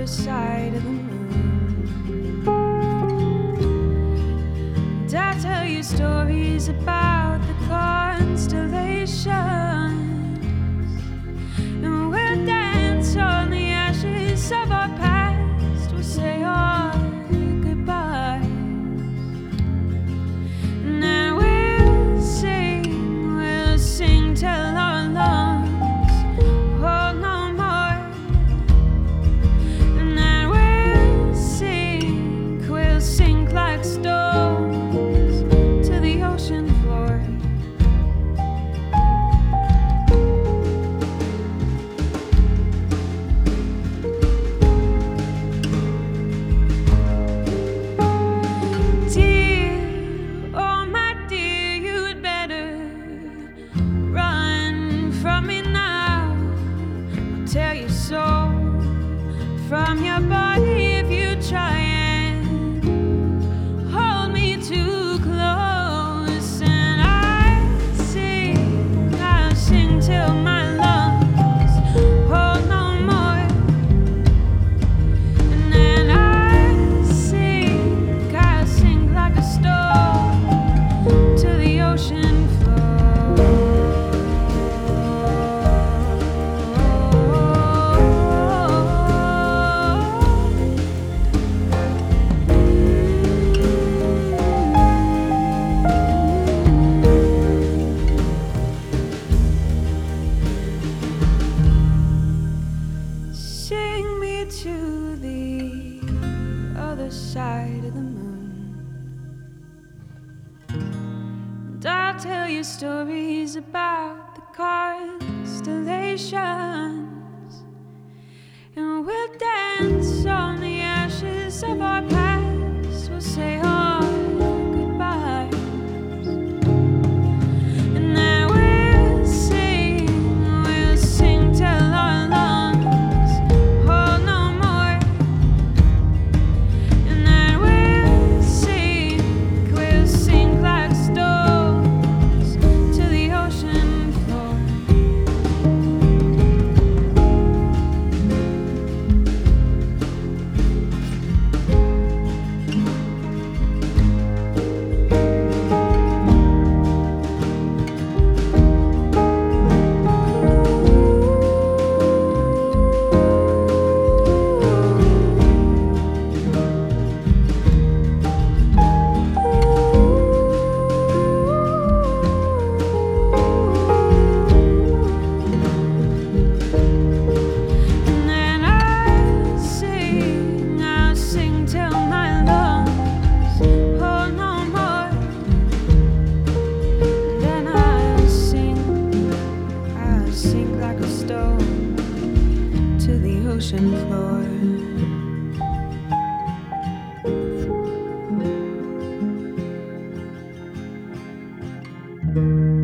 other side of the moon. And I'll tell you stories about the constellations, and we'll dance on the ashes of our past. We'll say our goodbyes, and then we'll sing till our lungs hold no more. And then we'll sink like stones to the ocean floor. Dear, oh my dear, you'd better run from me now. I'll tear your soul from your body if you try and hold me too close. And I'll sing till my lungs hold no more. And then I'll sink like a stone to the ocean floor. Sing me to the other side of the moon, and I'll tell you stories about the constellations, and we'll dance on the ashes of our past. We'll say our goodbyes, and then we'll sing till our lungs hold no more. And then we'll sink like stones to the ocean floor. And then I'll sing till my lungs hold no more. And then I'll sink like a stone to the ocean floor.